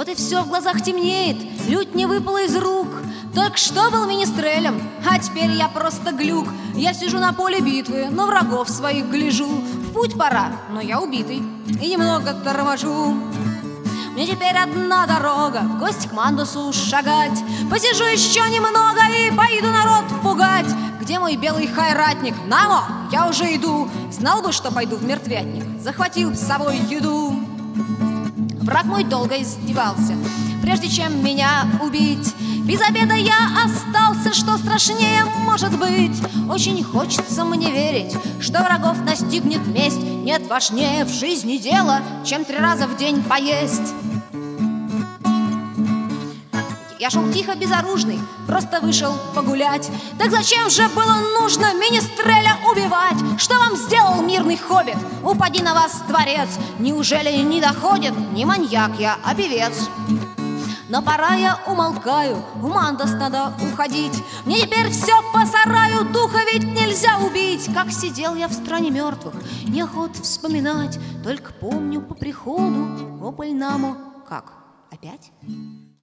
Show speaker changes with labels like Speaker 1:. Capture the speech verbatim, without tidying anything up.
Speaker 1: Вот и все в глазах темнеет, лють не выпала из рук. Только что был министрелем, а теперь я просто глюк. Я сижу на поле битвы, на врагов своих гляжу. В путь пора, но я убитый и немного торможу. Мне теперь одна дорога, в гости к Мандусу шагать. Посижу еще немного и пойду народ пугать. Где мой белый хайратник? Намо, я уже иду. Знал бы, что пойду в мертвятник, захватил б с собой еду. Враг мой долго издевался, прежде чем меня убить. Без обеда я остался, что страшнее может быть. Очень хочется мне верить, что врагов настигнет месть. Нет важнее в жизни дела, чем три раза в день поесть. Я шел тихо, безоружный, просто вышел погулять. Так зачем же было нужно министреля убивать? Что вам сделал мирный хоббит? Упади на вас, творец! Неужели не доходит? Не маньяк я, а певец. Но пора я умолкаю, в Мандус надо уходить. Мне теперь все по сараю, духа ведь нельзя убить. Как сидел я в стране мертвых, неохота вспоминать. Только помню по приходу, Ополь Намо. Как, опять?